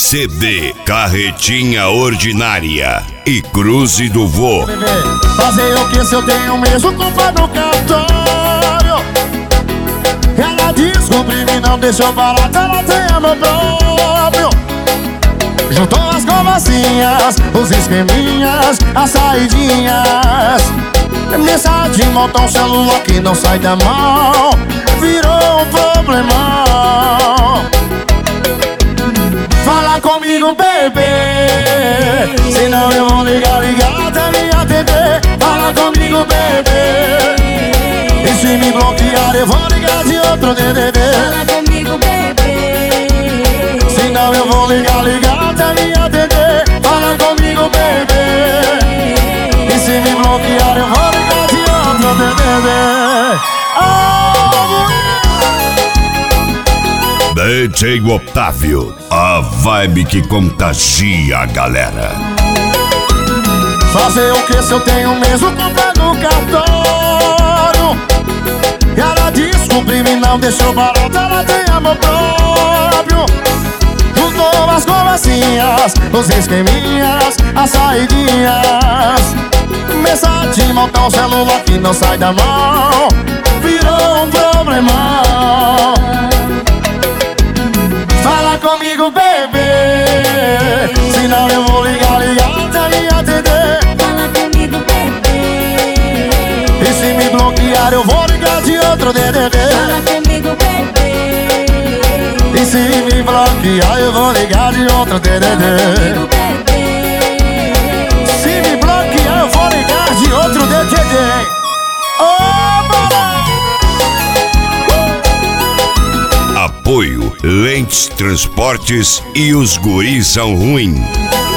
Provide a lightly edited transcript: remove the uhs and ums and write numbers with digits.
CD Carretinha Ordinária e Cruze do Vô. Fazer o que se eu tenho mesmo culpa no cartório? Ela descobriu e não deixou barato, ela tem amor próprio. Juntou as conversinhas, os esqueminhas, as saidinhas. Mensagem de montão, celular que não sai da mão, virou um problemão. Fala comigo, bebê, senão eu vou ligar até me atender. Fala comigo, bebê, e se me bloquear eu vou ligar de outro DDD. Fala comigo, bebê, senão eu vou ligar até me atender. Fala comigo, bebê, e se me bloquear eu vou ligar de outro DDD. DJ Otávio, a vibe que contagia a galera. Fazer o que se eu tenho mesmo conta no cartório? Ela descobriu e não deixou barato, ela tem amor próprio. Juntou as conversinhas, os esqueminhas, as saidinhas. Mensagem de montar um celular que não sai da mão, virou um problemão. Fala comigo, bebê, senão eu vou ligar até me atender. fala comigo, bebê, E se me bloquear eu vou ligar de outro DDD. fala comigo, bebê, E se me bloquear eu vou ligar de outro DDD. comigo, bebê, Se me bloquear eu vou ligar de outro DDD. Apoio Lentes Transportes e os guris são ruim.